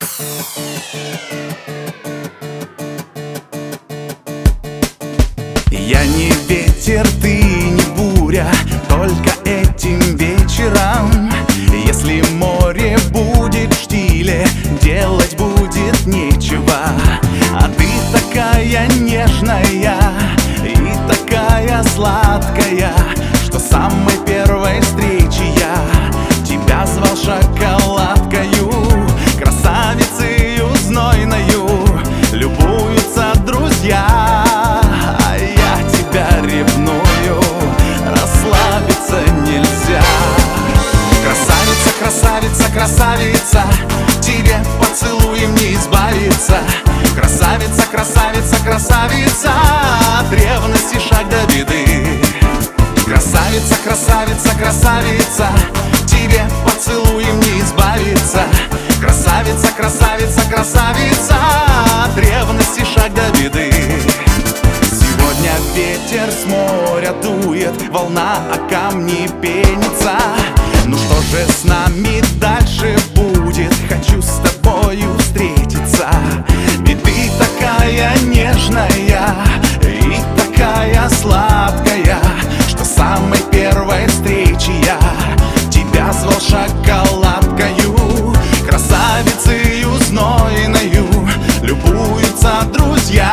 Я не ветер, ты не буря, только этим вечером. Если море будет в штиле, делать будет нечего. А ты такая нежная и такая сладкая, что с самой первой встречи я тебя звал шоколадкою. Красавицею знойною любуются друзья, а я тебя ревную, расслабиться нельзя. Красавица, красавица, красавица, тебе поцелуем не избавиться. Красавица, красавица, красавица, от ревности шаг до беды. Красавица, красавица, красавица, тебе поцелуем не избавиться. Красавица, красавица, красавица, от ревности шаг до беды. Сегодня ветер с моря дует, волна о камни пенится. Ну что же с нами дальше будет? Хочу с тобою встретиться. Ведь ты такая нежная и такая сладкая, что с самой первой встречи я тебя звал шоколадкою. Красавицею знойною любуются друзья,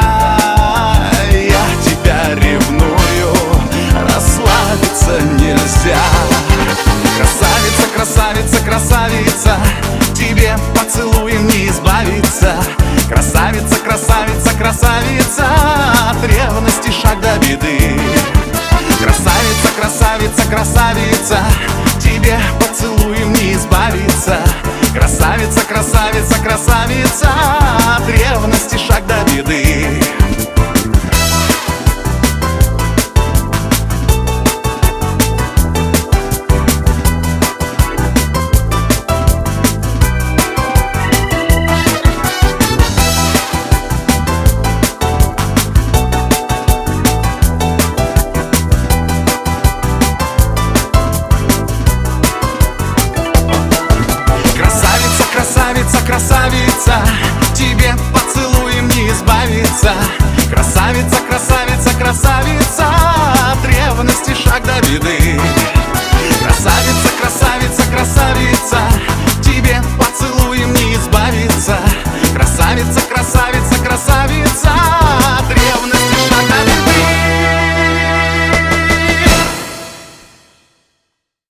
я тебя ревную, расслабиться нельзя. Красавица, красавица, красавица, тебе поцелуем не избавиться. Красавица, красавица, красавица, от ревности шаг до беды. Красавица, красавица, красавица, тебе поцелуем не избавиться. Красавица, красавица, красавица, от ревности шаг до беды.